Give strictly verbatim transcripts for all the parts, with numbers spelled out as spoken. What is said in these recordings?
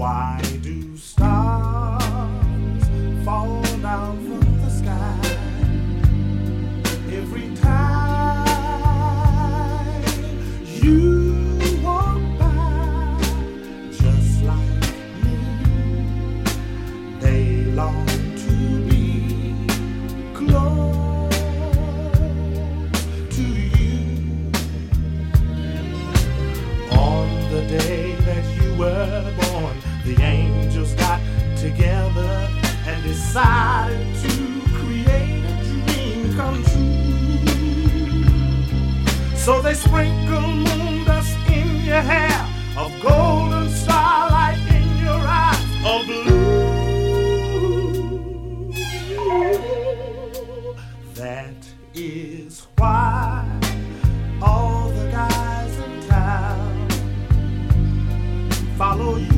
Why do stars fall down from the sky every time you walk by? Just like me, they long to be close to you. On the day that you were born, the angels got together and decided to create a dream come true. So they sprinkled moon dust in your hair, of golden starlight in your eyes of blue. That is why all the guys in town follow you.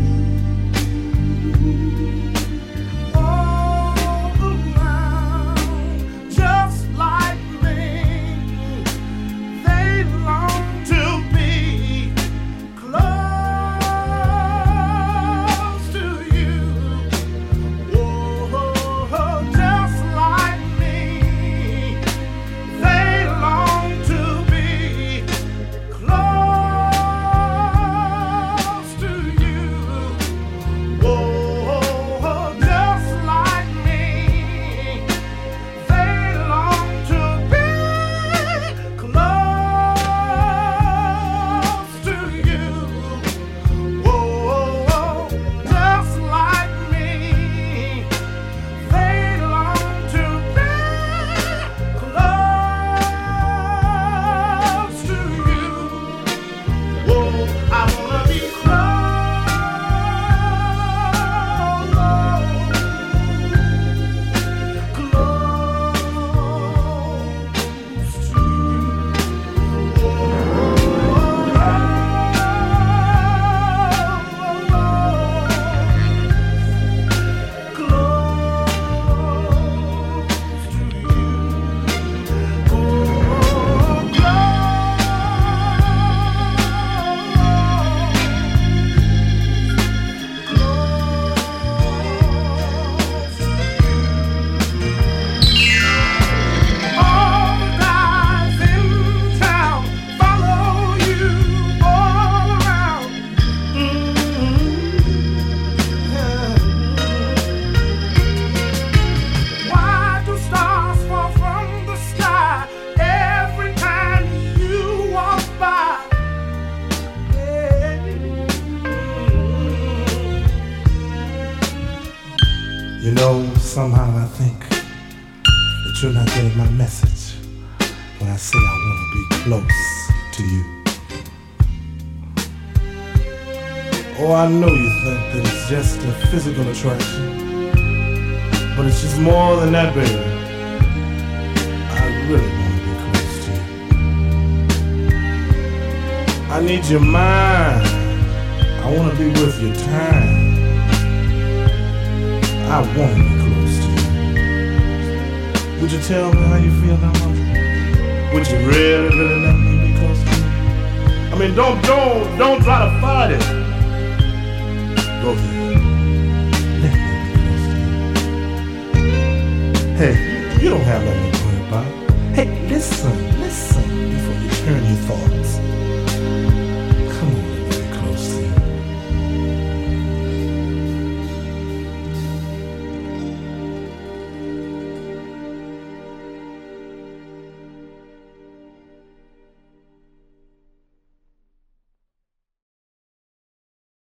You know, somehow I think that you're not getting my message when I say I want to be close to you. Oh, I know you think that it's just a physical attraction, but it's just more than that, baby. I really want to be close to you. I need your mind. I want to be with your time. I want to be close to you. Would you tell me how you feel now, mama? Would you really, really let me be close to you? I mean, don't, don't, don't try to fight it. Go ahead. Let me be close to you. Hey, you don't have nothing to worry about. Hey, listen, listen before you turn